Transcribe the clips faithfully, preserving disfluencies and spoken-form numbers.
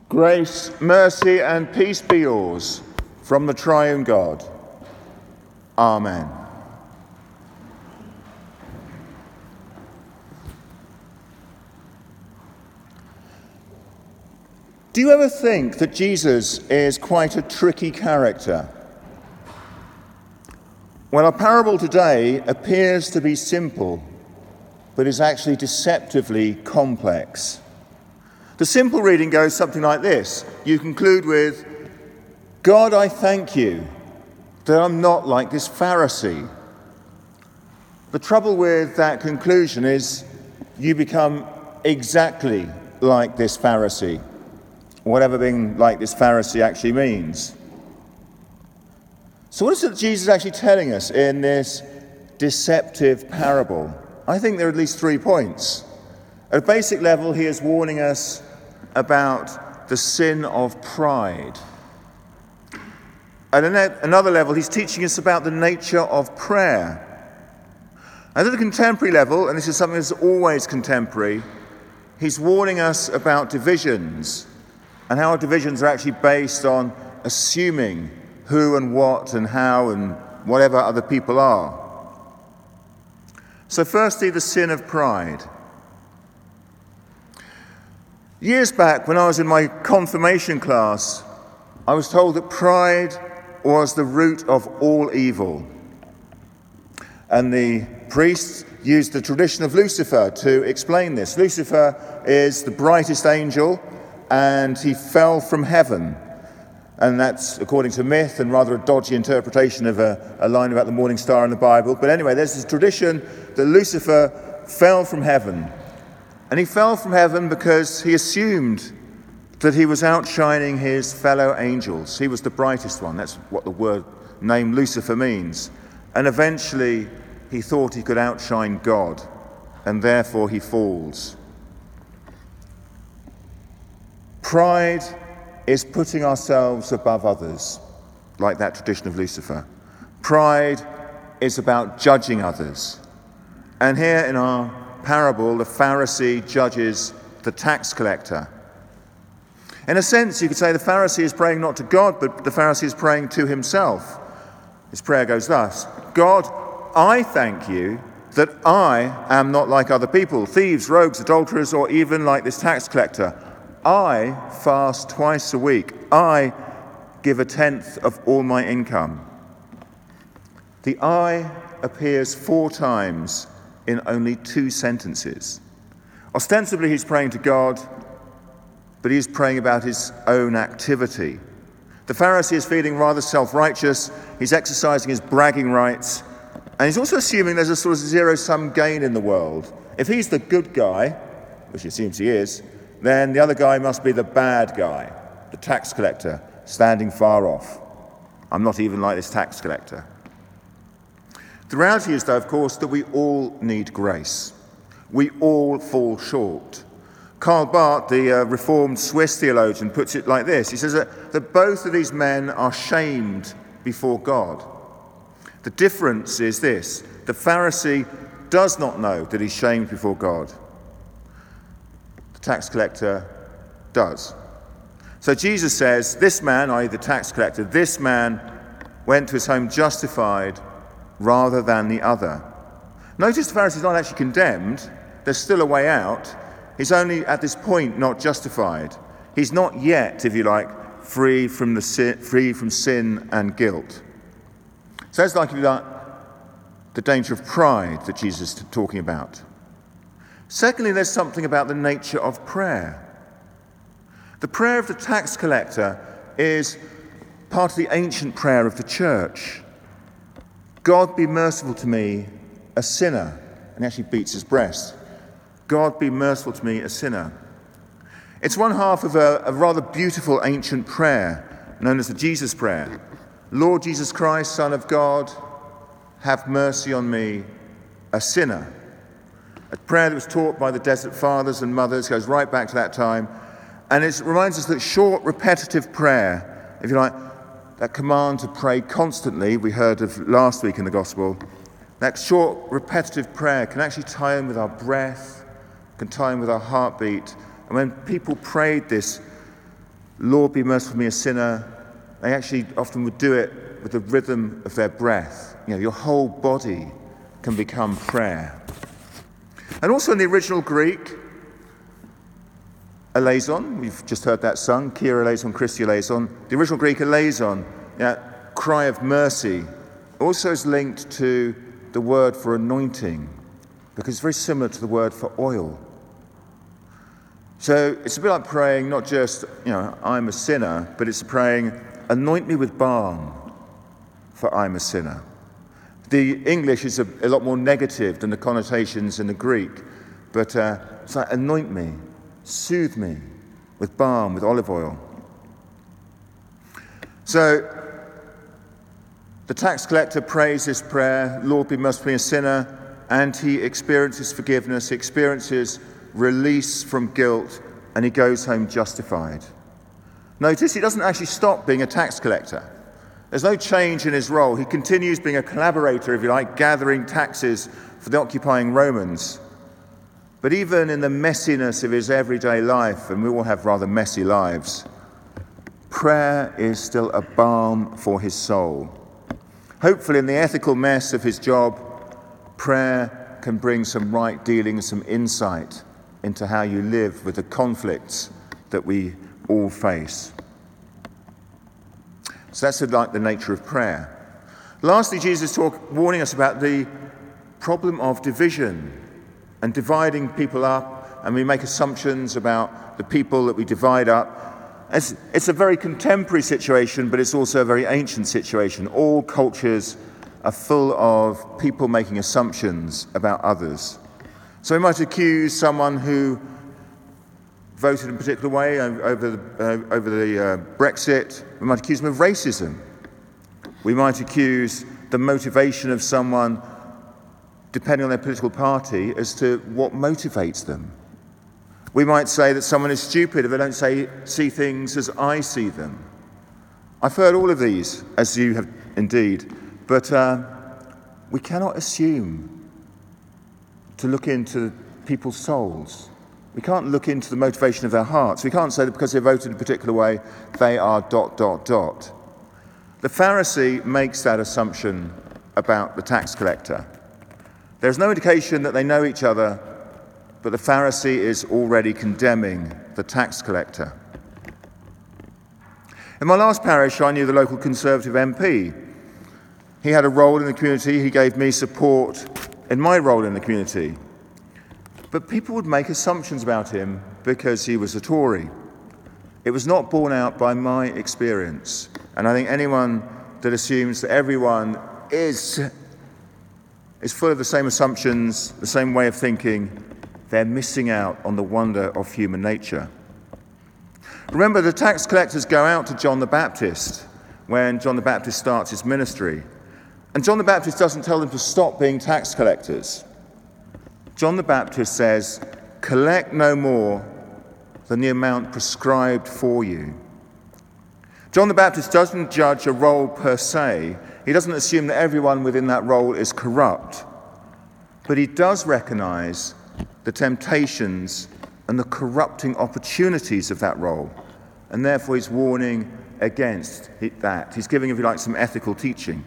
Grace, mercy, and peace be yours from the triune God. Amen. Do you ever think that Jesus is quite a tricky character? Well, our parable today appears to be simple, but is actually deceptively complex. The simple reading goes something like this. You conclude with, God, I thank you that I'm not like this Pharisee. The trouble with that conclusion is you become exactly like this Pharisee, whatever being like this Pharisee actually means. So what is it that Jesus is actually telling us in this deceptive parable? I think there are at least three points. At a basic level, he is warning us about the sin of pride. At another level, he's teaching us about the nature of prayer. And at a contemporary level, and this is something that's always contemporary, he's warning us about divisions and how our divisions are actually based on assuming who and what and how and whatever other people are. So firstly, the sin of pride. Years back, when I was in my confirmation class, I was told that pride was the root of all evil. And the priests used the tradition of Lucifer to explain this. Lucifer is the brightest angel, and he fell from heaven. And that's according to myth and rather a dodgy interpretation of a, a line about the morning star in the Bible. But anyway, there's this tradition that Lucifer fell from heaven. And he fell from heaven because he assumed that he was outshining his fellow angels. He was the brightest one. That's what the word name Lucifer means. And eventually he thought he could outshine God, and therefore he falls. Pride is putting ourselves above others, like that tradition of Lucifer. Pride is about judging others. And here in our parable, the Pharisee judges the tax collector. In a sense, you could say the Pharisee is praying not to God, but the Pharisee is praying to himself. His prayer goes thus: God, I thank you that I am not like other people, thieves, rogues, adulterers, or even like this tax collector. I fast twice a week. I give a tenth of all my income. The I appears four times in only two sentences. Ostensibly, he's praying to God, but he's praying about his own activity. The Pharisee is feeling rather self-righteous. He's exercising his bragging rights, and he's also assuming there's a sort of zero-sum gain in the world. If he's the good guy, which it seems he is, then the other guy must be the bad guy, the tax collector, standing far off. I'm not even like this tax collector. The reality is, though, of course, that we all need grace. We all fall short. Karl Barth, the uh, Reformed Swiss theologian, puts it like this. He says that, that both of these men are shamed before God. The difference is this: the Pharisee does not know that he's shamed before God. The tax collector does. So Jesus says, this man, that is the tax collector, this man went to his home justified rather than the other. Notice the Pharisee is not actually condemned. There's still a way out. He's only at this point not justified. He's not yet, if you like, free from the sin, free from sin and guilt. So that's like, if you like, the danger of pride that Jesus is talking about. Secondly, there's something about the nature of prayer. The prayer of the tax collector is part of the ancient prayer of the church. God, be merciful to me, a sinner. And he actually beats his breast. God, be merciful to me, a sinner. It's one half of a, a rather beautiful ancient prayer known as the Jesus Prayer. Lord Jesus Christ, Son of God, have mercy on me, a sinner. A prayer that was taught by the Desert Fathers and Mothers, goes right back to that time. And it reminds us that short, repetitive prayer, if you like, that command to pray constantly, we heard of last week in the Gospel, that short, repetitive prayer can actually tie in with our breath, can tie in with our heartbeat. And when people prayed this Lord, be merciful to me, a sinner, they actually often would do it with the rhythm of their breath. You know, your whole body can become prayer. And also in the original Greek, eleison, we've just heard that sung, Kyrie eleison, Christe eleison. The original Greek eleison, yeah, cry of mercy, also is linked to the word for anointing, because it's very similar to the word for oil. So it's a bit like praying, not just, you know, I'm a sinner, but it's praying, anoint me with balm, for I'm a sinner. The English is a, a lot more negative than the connotations in the Greek, but uh, it's like, anoint me, soothe me with balm, with olive oil. So the tax collector prays this prayer, Lord, be merciful to me, a sinner, and he experiences forgiveness, he experiences release from guilt, and he goes home justified. Notice he doesn't actually stop being a tax collector. There's no change in his role. He continues being a collaborator, if you like, gathering taxes for the occupying Romans. But even in the messiness of his everyday life, and we all have rather messy lives, prayer is still a balm for his soul. Hopefully in the ethical mess of his job, prayer can bring some right dealing, some insight into how you live with the conflicts that we all face. So that's like the nature of prayer. Lastly, Jesus talk, warning us about the problem of division and dividing people up, and we make assumptions about the people that we divide up. It's, it's a very contemporary situation, but it's also a very ancient situation. All cultures are full of people making assumptions about others. So we might accuse someone who voted in a particular way over the, uh, over the uh, Brexit. We might accuse them of racism. We might accuse the motivation of someone, depending on their political party, as to what motivates them. We might say that someone is stupid if they don't say, see things as I see them. I've heard all of these, as you have indeed, but uh, we cannot assume to look into people's souls. We can't look into the motivation of their hearts. We can't say that because they voted in a particular way, they are dot, dot, dot. The Pharisee makes that assumption about the tax collector. There's no indication that they know each other, but the Pharisee is already condemning the tax collector. In my last parish, I knew the local Conservative M P. He had a role in the community. He gave me support in my role in the community. But people would make assumptions about him because he was a Tory. It was not borne out by my experience. And I think anyone that assumes that everyone is, is full of the same assumptions, the same way of thinking, they're missing out on the wonder of human nature. Remember, the tax collectors go out to John the Baptist when John the Baptist starts his ministry. And John the Baptist doesn't tell them to stop being tax collectors. John the Baptist says, collect no more than the amount prescribed for you. John the Baptist doesn't judge a role per se. He doesn't assume that everyone within that role is corrupt. But he does recognize the temptations and the corrupting opportunities of that role. And therefore he's warning against that. He's giving, if you like, some ethical teaching.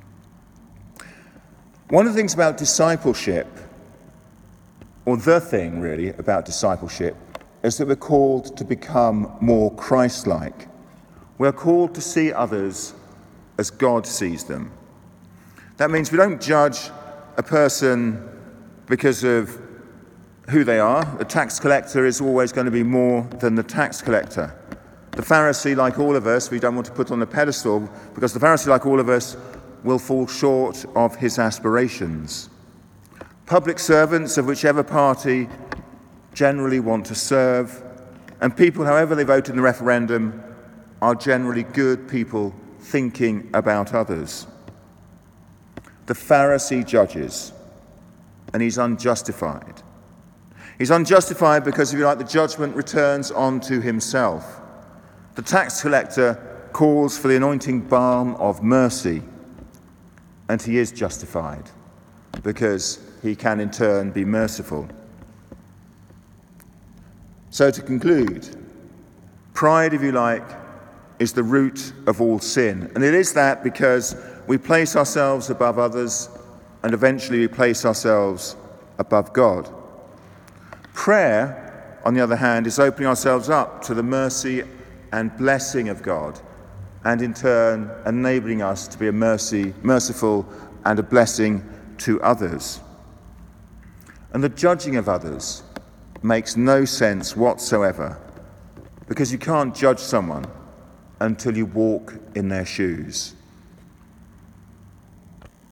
One of the things about discipleship, or the thing really about discipleship, is that we're called to become more Christ-like. We're called to see others as God sees them. That means we don't judge a person because of who they are. The tax collector is always going to be more than the tax collector. The Pharisee, like all of us, we don't want to put on a pedestal, because the Pharisee, like all of us, will fall short of his aspirations. Public servants of whichever party generally want to serve, and people, however they vote in the referendum, are generally good people thinking about others. The Pharisee judges, and he's unjustified. He's unjustified because, if you like, the judgment returns onto himself. The tax collector calls for the anointing balm of mercy, and he is justified because he can in turn be merciful. So to conclude, Pride, if you like, is the root of all sin. And it is that because we place ourselves above others and eventually we place ourselves above God. Prayer, on the other hand, is opening ourselves up to the mercy and blessing of God, and in turn enabling us to be a mercy, merciful and a blessing to others. And the judging of others makes no sense whatsoever, because you can't judge someone until you walk in their shoes.